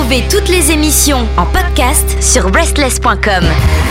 Retrouvez toutes les émissions en podcast sur restless.com.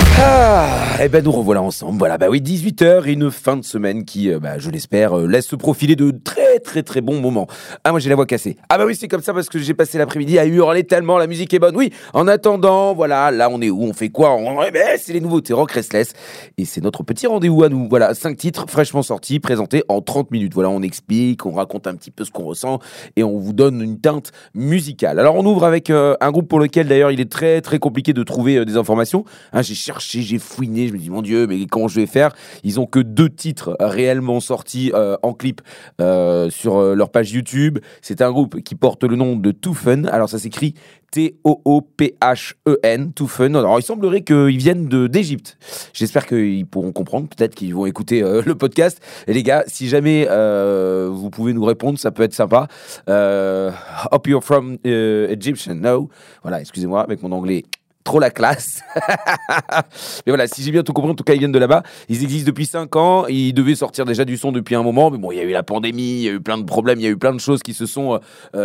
Et ben nous revoilà ensemble. Voilà, bah oui, 18h, une fin de semaine qui, je l'espère, laisse se profiler de très très très bons moments. Ah, moi j'ai la voix cassée. Ah bah oui, c'est comme ça parce que j'ai passé l'après-midi à hurler tellement la musique est bonne. Oui, en attendant, voilà, là on est où, on fait quoi? C'est les nouveautés Rock Restless. Et c'est notre petit rendez-vous à nous. Voilà, 5 titres fraîchement sortis, présentés en 30 minutes. Voilà, on explique, on raconte un petit peu ce qu'on ressent et on vous donne une teinte musicale. Alors on ouvre avec un groupe pour lequel d'ailleurs il est très très compliqué de trouver des informations. J'ai cherché, j'ai fouiné, je me dis mon Dieu, mais comment je vais faire? Ils ont que 2 titres réellement sortis en clip sur leur page YouTube. C'est un groupe qui porte le nom de Too Fun. Alors ça s'écrit T-O-O-P-H-E-N, Too Fun. Alors il semblerait qu'ils viennent d'Égypte. J'espère qu'ils pourront comprendre, peut-être qu'ils vont écouter le podcast. Et les gars, si jamais vous pouvez nous répondre, ça peut être sympa. Hope you're from Egyptian, no? Voilà, excusez-moi, avec mon anglais trop la classe. Mais voilà, si j'ai bien tout compris, en tout cas, ils viennent de là-bas. Ils existent depuis 5 ans. Ils devaient sortir déjà du son depuis un moment. Mais bon, il y a eu la pandémie, il y a eu plein de problèmes, il y a eu plein de choses qui se sont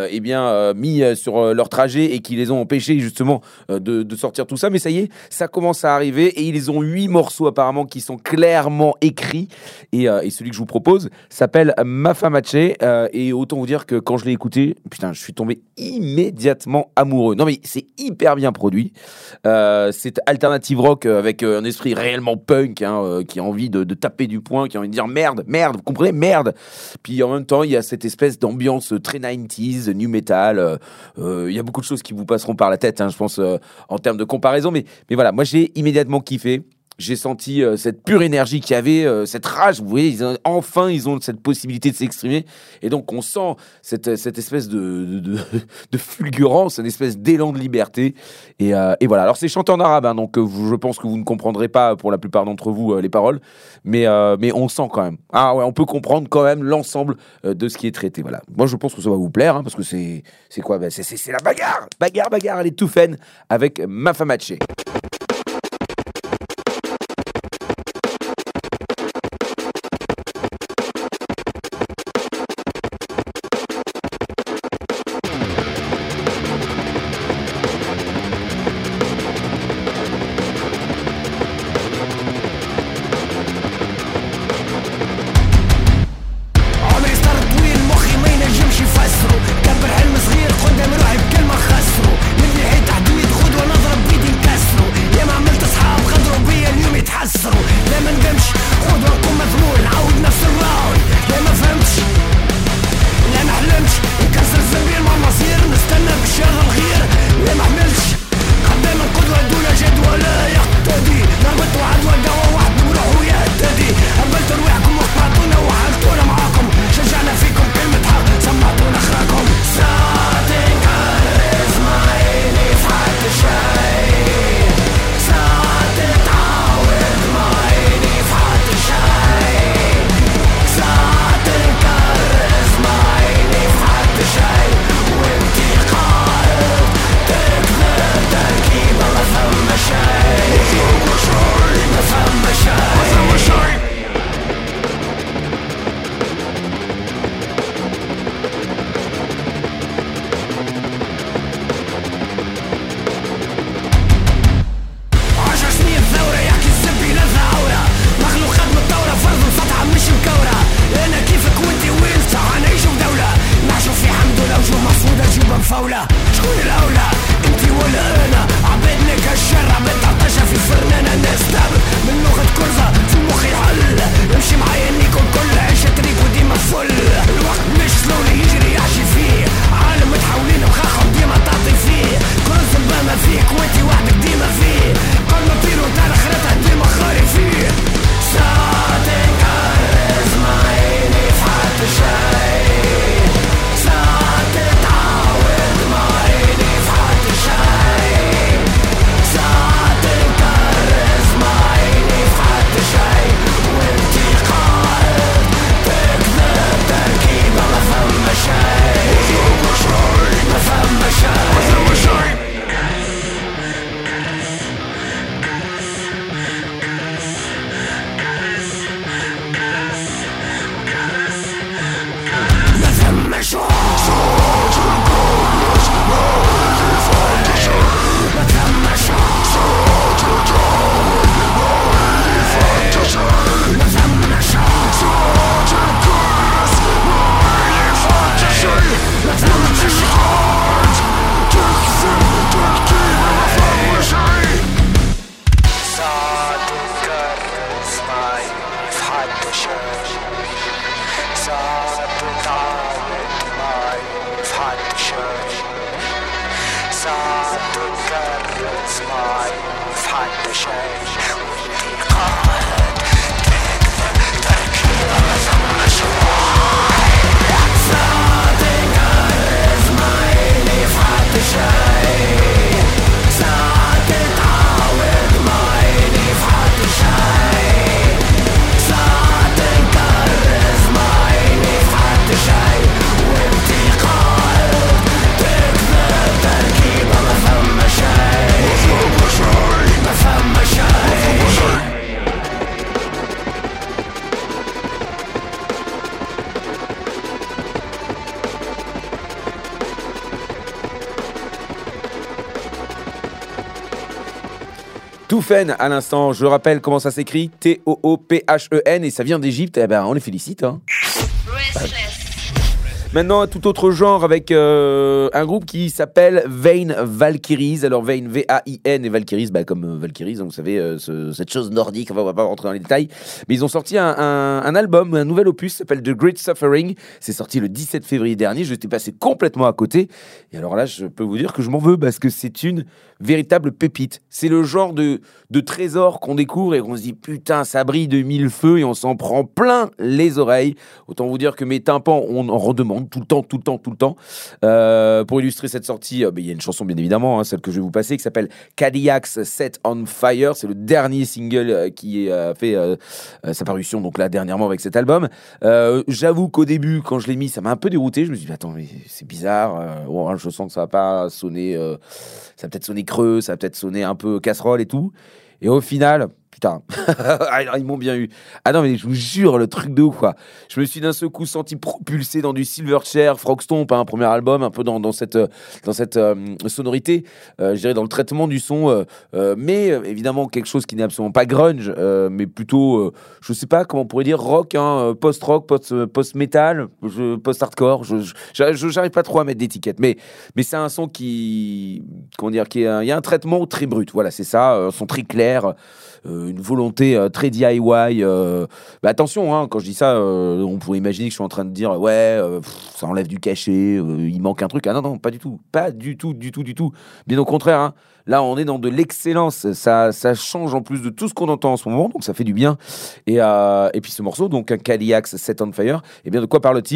mis sur leur trajet et qui les ont empêchés justement de sortir tout ça. Mais ça y est, ça commence à arriver. Et ils ont 8 morceaux apparemment qui sont clairement écrits. Et celui que je vous propose s'appelle Mafamache. Et autant vous dire que quand je l'ai écouté, putain, je suis tombé immédiatement amoureux. Non mais c'est hyper bien produit. C'est alternative rock avec un esprit réellement punk qui a envie de taper du poing, qui a envie de dire merde, vous comprenez, merde. Puis en même temps il y a cette espèce d'ambiance très 90s, new metal. Il y a beaucoup de choses qui vous passeront par la tête, je pense, en termes de comparaison, mais voilà, moi j'ai immédiatement kiffé. J'ai senti cette pure énergie qu'il y avait, cette rage. Vous voyez, ils ont cette possibilité de s'exprimer. Et donc, on sent cette espèce de fulgurance, une espèce d'élan de liberté. Et voilà. Alors, c'est chanté en arabe, donc je pense que vous ne comprendrez pas, pour la plupart d'entre vous, les paroles. Mais on sent quand même. Ah ouais, on peut comprendre quand même l'ensemble de ce qui est traité. Voilà. Moi, je pense que ça va vous plaire, parce que c'est quoi? C'est la bagarre. Bagarre. Elle est tout fun avec Mafamache. Touphen à l'instant, je rappelle comment ça s'écrit, T-O-O-P-H-E-N, et ça vient d'Égypte, eh ben on les félicite. Hein. Maintenant, un tout autre genre avec un groupe qui s'appelle Vain Valkyries. Alors Vain, V-A-I-N, et Valkyries, comme Valkyries, donc, vous savez, cette chose nordique, on va pas rentrer dans les détails. Mais ils ont sorti un album, un nouvel opus, qui s'appelle The Great Suffering. C'est sorti le 17 février dernier, je t'ai passé complètement à côté. Et alors là, je peux vous dire que je m'en veux, parce que c'est une véritable pépite. C'est le genre de trésor qu'on découvre et on se dit putain, ça brille de mille feux et on s'en prend plein les oreilles. Autant vous dire que mes tympans, on en redemande tout le temps. Pour illustrer cette sortie, il y a une chanson bien évidemment, celle que je vais vous passer, qui s'appelle Cadillacs Set on Fire. C'est le dernier single qui a fait sa parution donc là dernièrement avec cet album. J'avoue qu'au début, quand je l'ai mis, ça m'a un peu dérouté. Je me suis dit attends, mais c'est bizarre. Je sens que ça va pas sonner. Ça va peut-être sonner creux, ça va peut-être sonner un peu casserole et tout. Et au final, putain, ils m'ont bien eu. Ah non, mais je vous jure, le truc de ouf, quoi. Je me suis d'un seul coup senti propulsé dans du Silverchair, Frogstomp, un premier album, un peu dans cette sonorité, je dirais dans le traitement du son, mais évidemment quelque chose qui n'est absolument pas grunge, mais plutôt, je sais pas comment on pourrait dire, rock, post-rock, post-metal, post-hardcore. J'arrive pas trop à mettre d'étiquette, mais c'est un son il y a un traitement très brut. Voilà, c'est ça, un son très clair. Une volonté très DIY. Attention, quand je dis ça, on pourrait imaginer que je suis en train de dire ça enlève du cachet, il manque un truc. Ah non, pas du tout. Pas du tout. Bien au contraire, là, on est dans de l'excellence. Ça change en plus de tout ce qu'on entend en ce moment, donc ça fait du bien. Et puis ce morceau, donc un Cadillacs Set on Fire, eh bien de quoi parle-t-il ?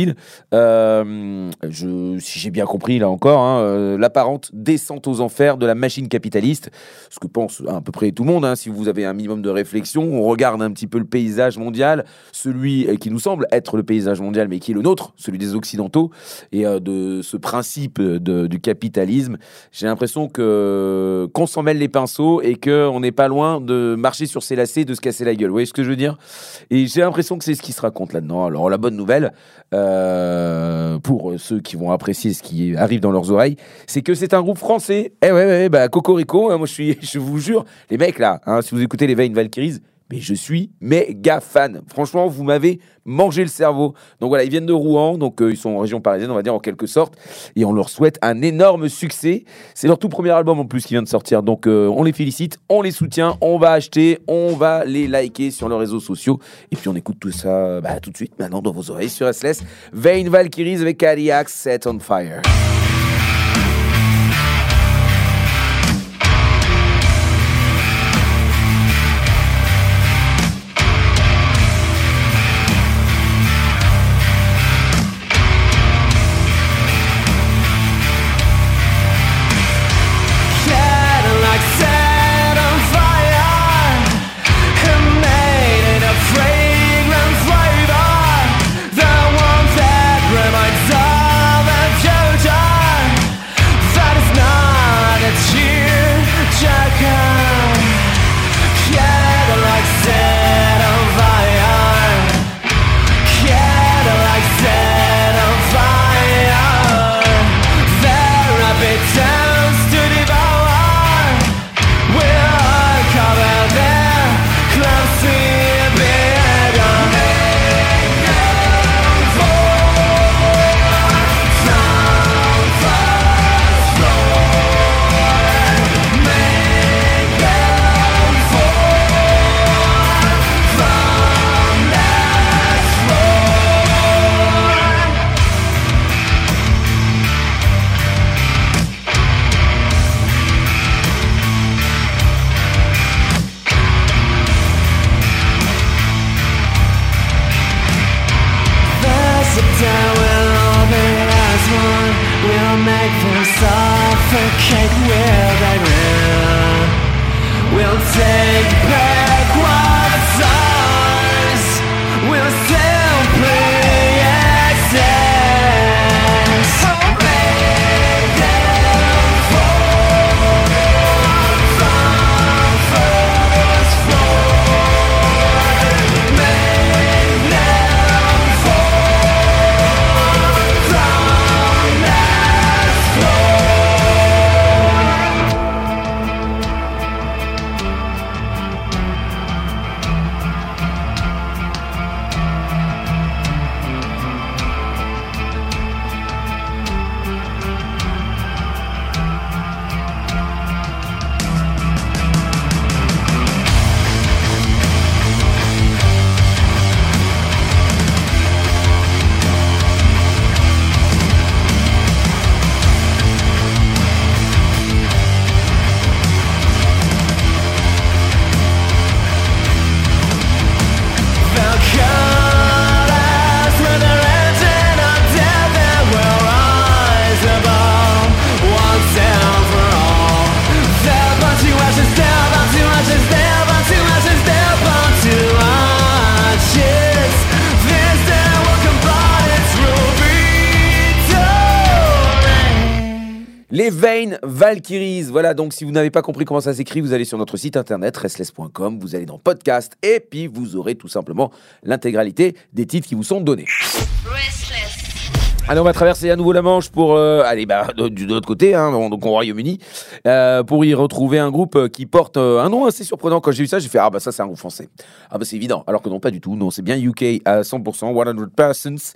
Si j'ai bien compris, là encore, l'apparente descente aux enfers de la machine capitaliste, ce que pense à peu près tout le monde, si vous avez un minimum de réflexion, on regarde un petit peu le paysage mondial, celui qui nous semble être le paysage mondial, mais qui est le nôtre, celui des Occidentaux, et de ce principe du capitalisme, j'ai l'impression qu'on s'en mêle les pinceaux et qu'on n'est pas loin de marcher sur ses lacets, de se casser la gueule. Vous voyez ce que je veux dire ? Et j'ai l'impression que c'est ce qui se raconte là-dedans. Alors la bonne nouvelle, pour ceux qui vont apprécier ce qui arrive dans leurs oreilles, c'est que c'est un groupe français. Cocorico, moi je vous jure, les mecs là, si vous écoutez les Vain Valkyries, mais je suis méga fan. Franchement, vous m'avez mangé le cerveau. Donc voilà, ils viennent de Rouen, donc ils sont en région parisienne, on va dire en quelque sorte, et on leur souhaite un énorme succès. C'est leur tout premier album en plus qui vient de sortir, donc on les félicite, on les soutient, on va acheter, on va les liker sur leurs réseaux sociaux, et puis on écoute tout ça tout de suite, maintenant dans vos oreilles sur SLS. Vain Valkyries avec Cadillacs Set on Fire. The one that reminds of the future. suffocate with a will. We'll take back what's ours. We'll simply exist. So make them fall from first floor. Make them fall from last floor. Les Vain Valkyries, voilà, donc si vous n'avez pas compris comment ça s'écrit, vous allez sur notre site internet restless.com, vous allez dans podcast et puis vous aurez tout simplement l'intégralité des titres qui vous sont donnés. Restless. Allez, on va traverser à nouveau la Manche pour aller de l'autre côté, hein, donc au Royaume-Uni, pour y retrouver un groupe qui porte un nom assez surprenant. Quand j'ai vu ça, j'ai fait ah bah ça c'est un groupe français. Ah bah c'est évident. Alors que non, pas du tout. Non, c'est bien UK à 100%, 100%.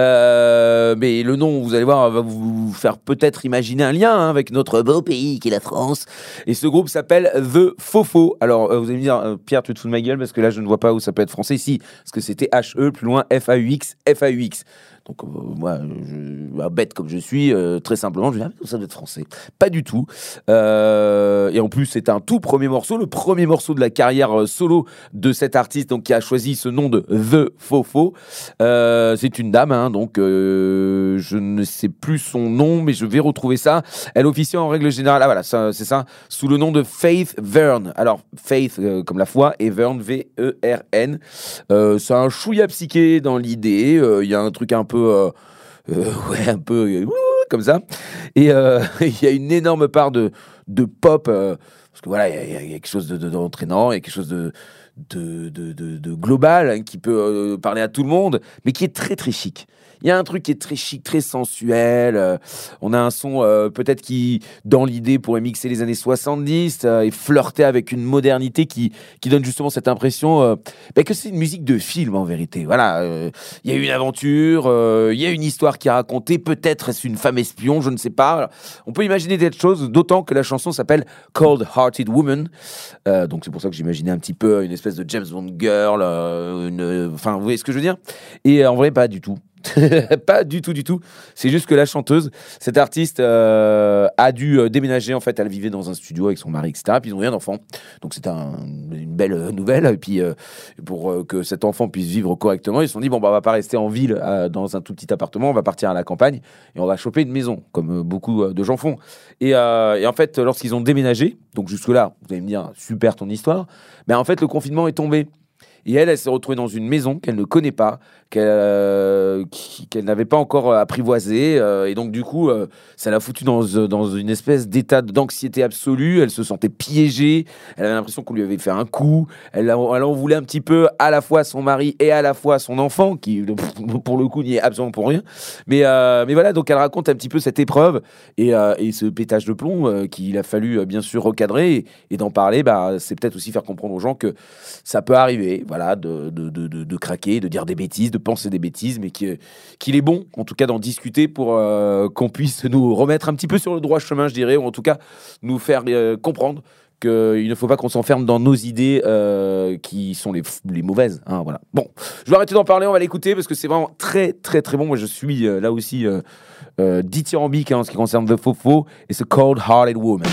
Mais le nom, vous allez voir, va vous faire peut-être imaginer un lien hein, avec notre beau pays qui est la France. Et ce groupe s'appelle The Fofo. Alors vous allez me dire Pierre, tu te fous de ma gueule parce que là je ne vois pas où ça peut être français. Si, parce que c'était HE plus loin FAUX. Donc moi, bête comme je suis, très simplement, je me dis ça doit être français. Pas du tout. Et en plus, c'est un tout premier morceau, le premier morceau de la carrière solo de cet artiste, donc qui a choisi ce nom de The Fofo. C'est une dame, hein, donc je ne sais plus son nom, mais je vais retrouver ça. Elle officie en règle générale, voilà, c'est ça, sous le nom de Faith Verne. Alors Faith comme la foi et Verne V-E-R-N. C'est un chouïa psyché dans l'idée. Il y a un truc un peu comme ça, et il y a une énorme part de pop parce que voilà, il y a quelque chose d'entraînant, il y a quelque chose de global hein, qui peut parler à tout le monde, mais qui est très très chic. Il y a un truc qui est très chic, très sensuel. On a un son peut-être qui, dans l'idée, pourrait mixer les années 70 et flirter avec une modernité qui donne justement cette impression que c'est une musique de film en vérité. Voilà, il y a une aventure, il y a une histoire qui est racontée. Peut-être est-ce une femme espion, je ne sais pas. Alors, on peut imaginer des choses, d'autant que la chanson s'appelle Cold Hearted Woman. Donc c'est pour ça que j'imaginais un petit peu une espèce de James Bond girl. Enfin, vous voyez ce que je veux dire ? Et en vrai, pas du tout. Pas du tout. C'est juste que la chanteuse, cette artiste, a dû déménager. En fait, elle vivait dans un studio avec son mari, etc. Puis ils n'ont rien d'enfant. Donc c'est une belle nouvelle. Et puis pour que cet enfant puisse vivre correctement, ils se sont dit on va pas rester en ville dans un tout petit appartement. On va partir à la campagne et on va choper une maison, comme beaucoup de gens font. Et en fait, lorsqu'ils ont déménagé, donc jusque là, vous allez me dire super ton histoire. Mais en fait, le confinement est tombé. Et elle s'est retrouvée dans une maison qu'elle ne connaît pas, qu'elle n'avait pas encore apprivoisée. Et donc, du coup, ça l'a foutue dans une espèce d'état d'anxiété absolue. Elle se sentait piégée. Elle avait l'impression qu'on lui avait fait un coup. Elle en voulait un petit peu à la fois à son mari et à la fois à son enfant, qui, pour le coup, n'y est absolument pour rien. Mais voilà, donc elle raconte un petit peu cette épreuve et ce pétage de plomb qu'il a fallu, bien sûr, recadrer. Et d'en parler, c'est peut-être aussi faire comprendre aux gens que ça peut arriver. Voilà, de craquer, de dire des bêtises, de penser des bêtises, mais qu'il est bon, en tout cas, d'en discuter pour qu'on puisse nous remettre un petit peu sur le droit chemin, je dirais, ou en tout cas nous faire comprendre qu'il ne faut pas qu'on s'enferme dans nos idées qui sont les mauvaises. Hein, voilà. Bon, je vais arrêter d'en parler, on va l'écouter parce que c'est vraiment très très très bon. Moi, je suis là aussi dithyrambique en ce qui concerne The Fofo et ce Cold Hearted Woman.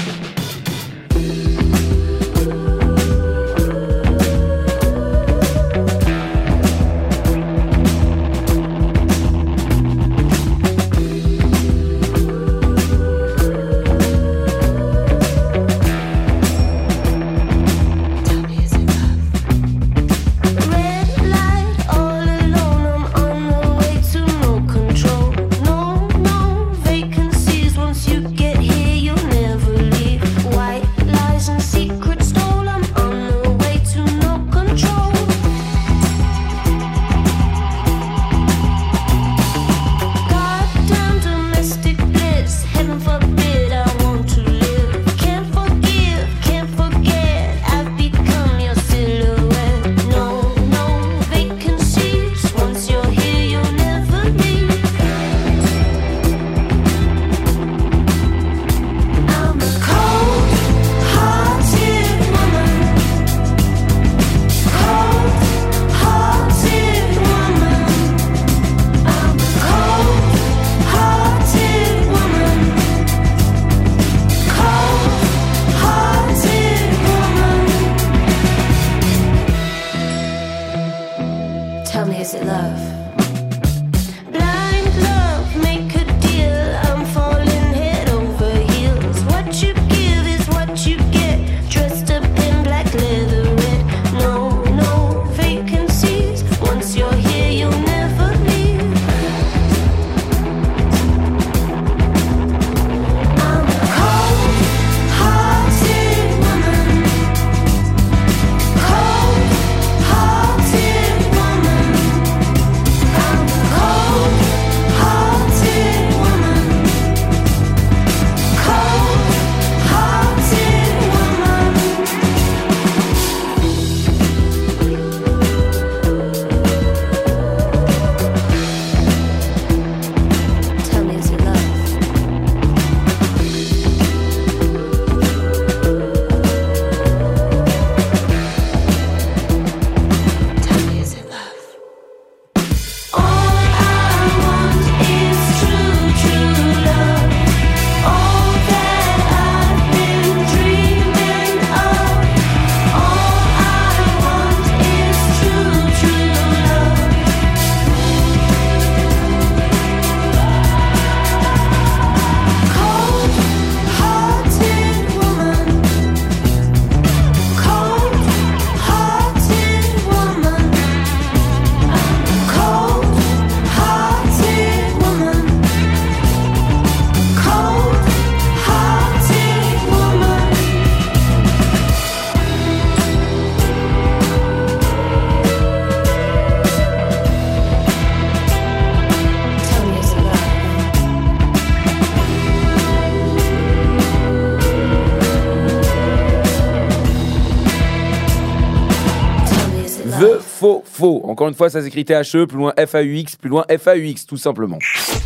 faux. Encore une fois, ça s'écrit THE, plus loin FAUX, plus loin FAUX, tout simplement.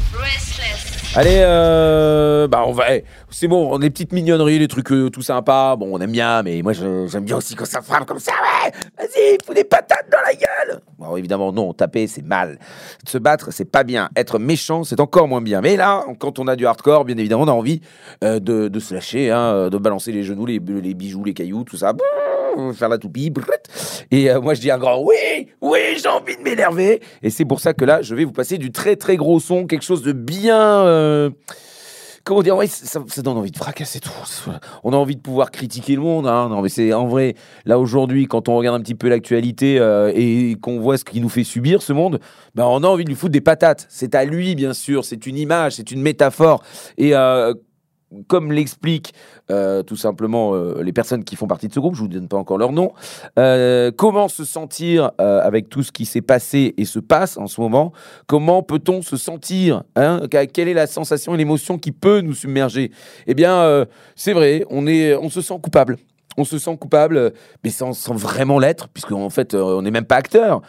Allez, on va. C'est bon, les petites mignonneries, les trucs tout sympas. Bon, on aime bien, mais moi j'aime bien aussi quand ça frappe comme ça. Ouais, vas-y, fous des patates dans la gueule. Bon, évidemment, non, taper c'est mal. Se battre, c'est pas bien. Être méchant, c'est encore moins bien. Mais là, quand on a du hardcore, bien évidemment, on a envie de se lâcher, de balancer les genoux, les bijoux, les cailloux, tout ça. Faire la toupie. Et moi, je dis un grand oui, j'ai envie de m'énerver. Et c'est pour ça que là, je vais vous passer du très très gros son, quelque chose de bien. Comment dire, ouais, ça donne envie de fracasser tout. On a envie de pouvoir critiquer le monde. Hein. Non, mais c'est en vrai, là aujourd'hui, quand on regarde un petit peu l'actualité et qu'on voit ce qu'il nous fait subir, ce monde, on a envie de lui foutre des patates. C'est à lui, bien sûr. C'est une image, c'est une métaphore. Et comme l'expliquent tout simplement les personnes qui font partie de ce groupe, je ne vous donne pas encore leur nom, comment se sentir avec tout ce qui s'est passé et se passe en ce moment, comment peut-on se sentir, quelle est la sensation et l'émotion qui peut nous submerger? Eh bien, c'est vrai, on se sent coupable. On se sent coupable, mais sans vraiment l'être, puisqu'en fait, on n'est même pas acteur.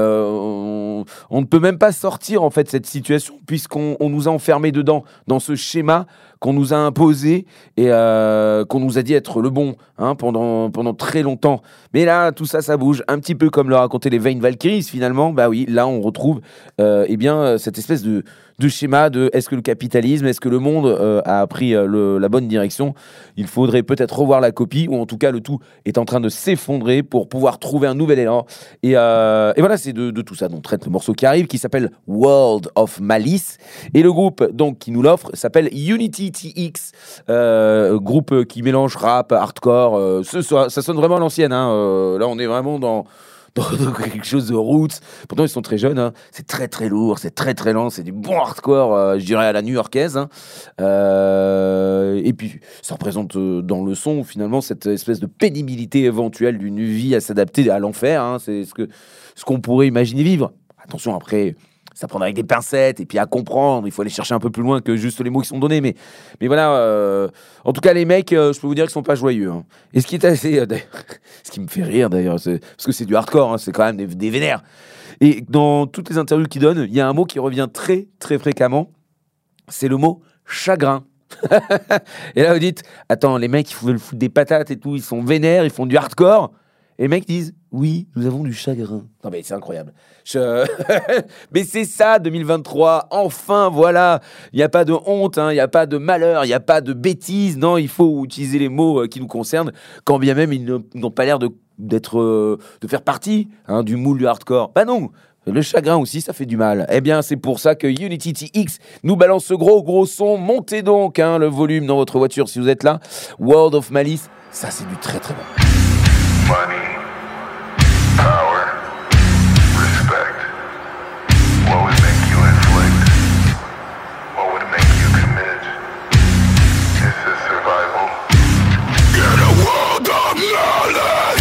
On ne peut même pas sortir en fait de cette situation, puisqu'on nous a enfermés dedans, dans ce schéma qu'on nous a imposé et qu'on nous a dit être le bon pendant très longtemps. Mais là, tout ça, ça bouge. Un petit peu comme le racontaient les Vain Valkyries, finalement. Bah oui, là, on retrouve cette espèce de schéma de est-ce que le capitalisme, est-ce que le monde a pris la bonne direction? Il faudrait peut-être revoir la copie, ou en tout cas le tout est en train de s'effondrer pour pouvoir trouver un nouvel élan. Et voilà, c'est de tout ça dont traite le morceau qui arrive, qui s'appelle World of Malice. Et le groupe donc qui nous l'offre s'appelle Unity TX, groupe qui mélange rap, hardcore. Ça sonne vraiment à l'ancienne. Là, on est vraiment dans quelque chose de roots. Pourtant, ils sont très jeunes. Hein. C'est très, très lourd. C'est très, très lent. C'est du bon hardcore, je dirais, à la new-yorkaise. Et puis, ça représente dans le son, finalement, cette espèce de pénibilité éventuelle d'une vie à s'adapter à l'enfer. C'est ce qu'on pourrait imaginer vivre. Attention, après, ça prend avec des pincettes et puis à comprendre. Il faut aller chercher un peu plus loin que juste les mots qui sont donnés. Mais voilà, en tout cas, les mecs, je peux vous dire qu'ils sont pas joyeux. Hein. Et ce qui est assez... ce qui me fait rire, d'ailleurs, parce que c'est du hardcore, c'est quand même des vénères. Et dans toutes les interviews qu'ils donnent, il y a un mot qui revient très, très fréquemment. C'est le mot chagrin. Et là, vous dites, attends, les mecs, ils veulent foutre des patates et tout, ils sont vénères, ils font du hardcore. Et les mecs disent, oui, nous avons du chagrin. Non mais c'est incroyable. Mais c'est ça, 2023. Enfin, voilà. Il n'y a pas de honte, il n'y a pas de malheur, il n'y a pas de bêtises. Non, il faut utiliser les mots qui nous concernent, quand bien même ils n'ont pas l'air de faire partie du moule du hardcore. Bah non. Le chagrin aussi, ça fait du mal. Eh bien, c'est pour ça que Unity TX nous balance ce gros son. Montez donc le volume dans votre voiture si vous êtes là. World of Malice, ça c'est du très très bon. Money, power, respect. What would make you inflict? What would make you commit? Is this survival? In a world of malice!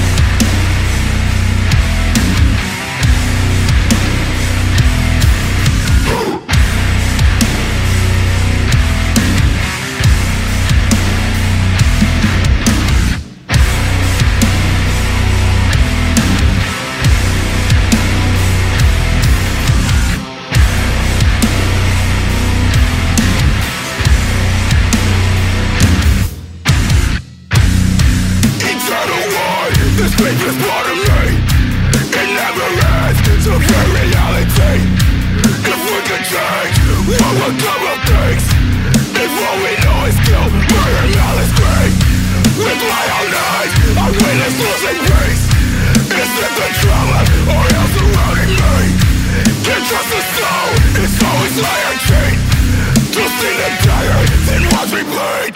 This part of me, it never ends, it's a pure reality. If we could change, what would come of things? If all we know is guilt, murder, malice, greed. With my own eyes, I witness losing peace. Is it the trauma, or else surrounding me? Can't trust the soul, it's always lie and cheat. To see them tired, then watch me bleed.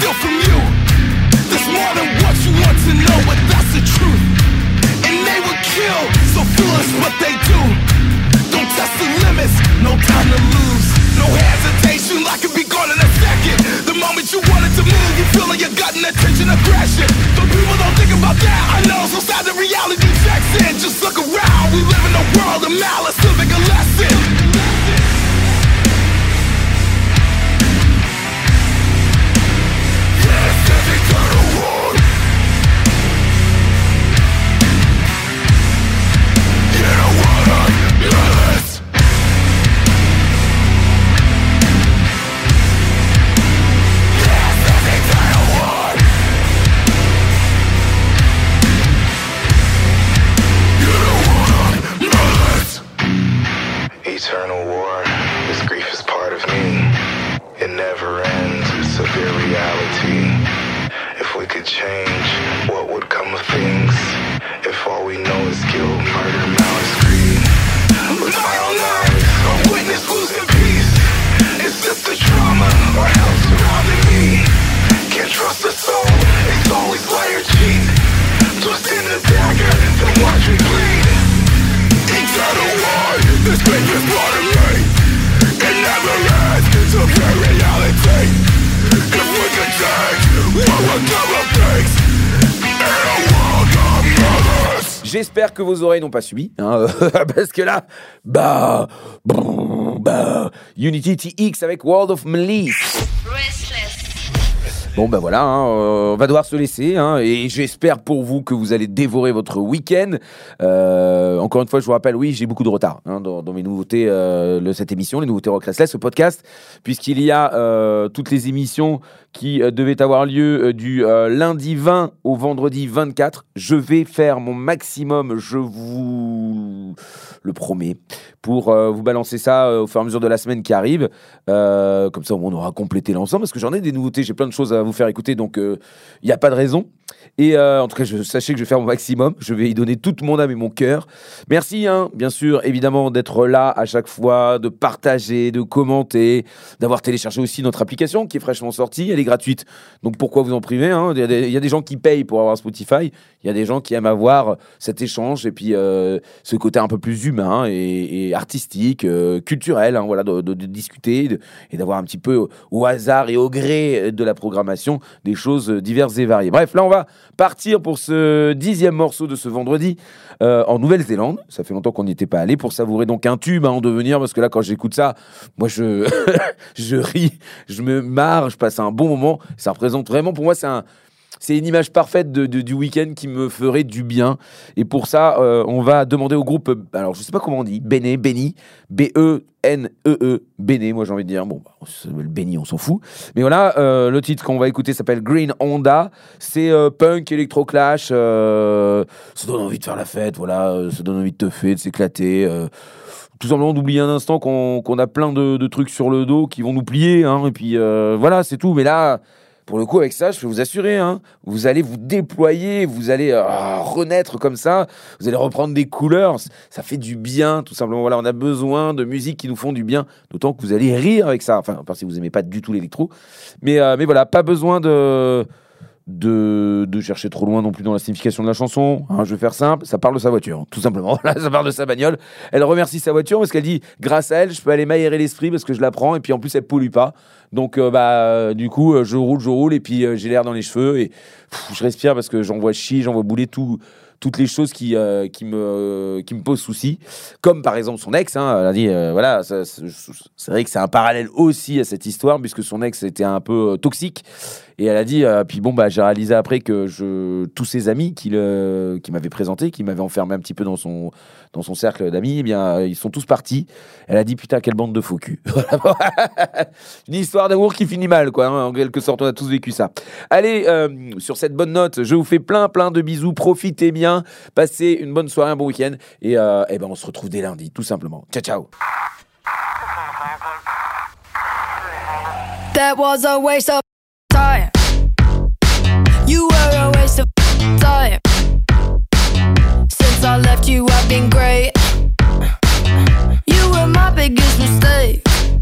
To know, but that's the truth. And they would kill, so foolish what they do. Don't test the limits, no time to lose. No hesitation, I could be gone in a second. The moment you wanted to move, you feel like you got an attention aggression. But people don't think about that. I know, so sad the reality checks in. Just look around, we live in a world of malice, living a lesson. Yes, there's eternal war. In a world of malice. Eternal war, this grief is part of me. It never ends, it's a severe reality. If we could change, what would come of things? If all we know is guilt, murder, malice, greed. With my own eyes, I witness losing peace. Is this the trauma or hell surrounding me? Can't trust the soul, it's always liar cheat. Twisting the dagger, then watch me bleed. Eternal war, this grief is part of me. It never ends, it's a pure reality. If we could change, what would come of things? In a world of mothers. J'espère que vos oreilles n'ont pas subi, hein, parce que là, Unity TX avec World of Malice. Bon ben voilà, hein, on va devoir se laisser, hein, et j'espère pour vous que vous allez dévorer votre week-end. Encore une fois, je vous rappelle, oui, j'ai beaucoup de retard hein, dans mes nouveautés de cette émission, les nouveautés Rock Restless, ce podcast, puisqu'il y a toutes les émissions qui devaient avoir lieu du lundi 20 au vendredi 24. Je vais faire mon maximum, je vous le promets, pour vous balancer ça au fur et à mesure de la semaine qui arrive. Comme ça, on aura complété l'ensemble, parce que j'en ai des nouveautés, j'ai plein de choses à vous faire écouter, donc il n'y a pas de raison. Et en tout cas, sachez que je vais faire mon maximum, je vais y donner toute mon âme et mon cœur. Merci, hein, bien sûr, évidemment, d'être là à chaque fois, de partager, de commenter, d'avoir téléchargé aussi notre application qui est fraîchement sortie, elle est gratuite, donc pourquoi vous en priver, hein. Il y a des gens qui payent pour avoir Spotify, il y a des gens qui aiment avoir cet échange, et puis ce côté un peu plus humain et artistique, culturel, hein, voilà, de discuter et d'avoir un petit peu au hasard et au gré de la programmation des choses diverses et variées. Bref, là on va partir pour ce 10e morceau de ce vendredi en Nouvelle-Zélande. Ça fait longtemps qu'on n'y était pas allé, pour savourer donc un tube en devenir, parce que là quand j'écoute ça, moi je ris, je me marre, je passe un bon moment. Ça représente vraiment pour moi, c'est une image parfaite du week-end qui me ferait du bien. Et pour ça, on va demander au groupe, alors je sais pas comment on dit, Benny, B-E-N-E-E, Benny, moi j'ai envie de dire, bon, le Benny, on s'en fout. Mais voilà, le titre qu'on va écouter s'appelle Green Honda. C'est punk, électro-clash, ça donne envie de faire la fête, voilà, ça donne envie de teuffer, de s'éclater. Tout simplement d'oublier un instant qu'on a plein de trucs sur le dos qui vont nous plier, hein, et puis voilà, c'est tout. Mais là, pour le coup, avec ça, je peux vous assurer, hein, vous allez vous déployer, vous allez renaître comme ça, vous allez reprendre des couleurs, ça fait du bien, tout simplement. Voilà, on a besoin de musique qui nous font du bien, d'autant que vous allez rire avec ça. Enfin, à part si vous aimez pas du tout l'électro, mais voilà, pas besoin de chercher trop loin non plus dans la signification de la chanson, hein, je vais faire simple, ça parle de sa voiture, tout simplement. Voilà, ça parle de sa bagnole. Elle remercie sa voiture parce qu'elle dit, grâce à elle, je peux aller m'aérer l'esprit parce que je la prends, et puis en plus elle pollue pas. Donc du coup, je roule et puis j'ai l'air dans les cheveux et je respire parce que j'envoie chier, j'envoie bouler toutes les choses qui me posent souci, comme par exemple son ex, hein, elle a dit voilà, c'est vrai que c'est un parallèle aussi à cette histoire, puisque son ex était un peu toxique, et elle a dit puis bon j'ai réalisé après que tous ses amis qui m'avaient présenté, qui m'avaient enfermé un petit peu dans son cercle d'amis, eh bien ils sont tous partis. Elle a dit putain, quelle bande de faux cul. Une histoire d'amour qui finit mal, quoi, hein, en quelque sorte, on a tous vécu ça. Allez, sur cette bonne note, je vous fais plein de bisous, profitez bien, passez une bonne soirée, un bon week-end, et ben on se retrouve dès lundi, tout simplement. Ciao. That was a waste of time. You were a waste of time. Since I left you, I've been great. You were my biggest mistake.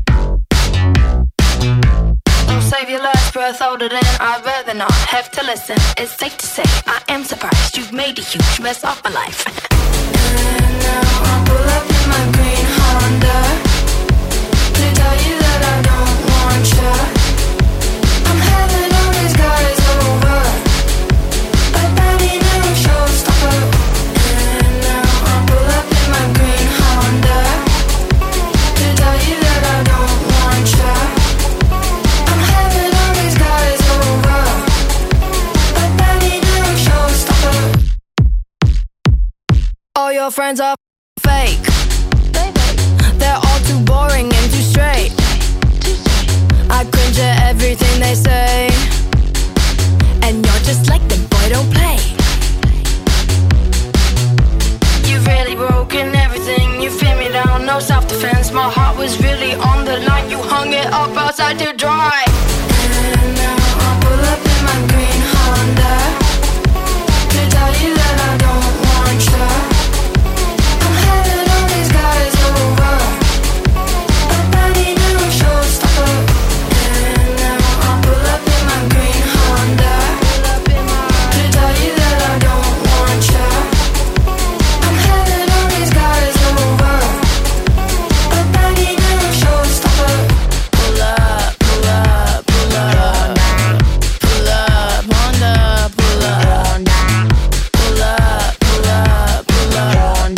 Don't save your last breath older than I'd rather not have to listen. It's safe to say I am surprised you've made a huge mess of my life. And now I pull up in my green Honda to tell you that I don't want ya. I'm having all these guys over, but that ain't no showstopper. And now I pull up in my green Honda to tell you that I don't want ya. I'm having all these guys over, but that ain't no showstopper. All your friends are fake. They're all too boring and too straight. I cringe at everything they say, and you're just like them, boy, don't play. You've really broken everything, you feel me down, no self-defense. My heart was really on the line, you hung it up outside to dry. And now I pull up in my green Honda to tell you that I don't want ya. I'm having all these guys over, but that ain't no showstopper. And now I pull up in my green Honda to tell you that I don't want ya. I'm having all these guys over, but that ain't no showstopper. Pull up, pull up, pull up, pull up, Honda, pull up, pull up, pull up, pull up,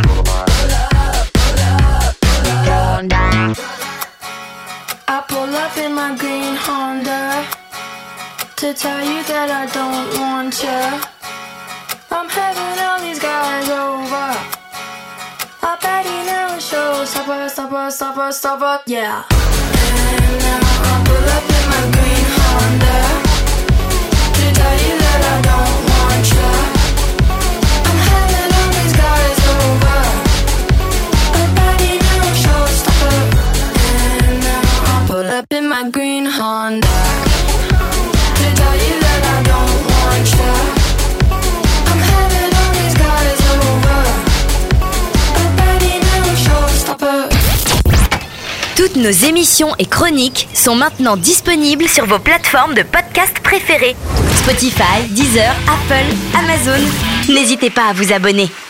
pull up. I pull up in my green Honda to tell you that I don't want ya. I'm having all these guys over, I bet he never shows. Stopper, yeah. And now I pull up in my green Honda to tell you that I don't want ya. I'm having all these guys over, but that ain't no showstopper. And now I pull up in my green Honda to tell you that I don't want ya. I'm having all these guys over, but that ain't no showstopper. Toutes nos émissions et chroniques sont maintenant disponibles sur vos plateformes de podcast préférées. Spotify, Deezer, Apple, Amazon. N'hésitez pas à vous abonner.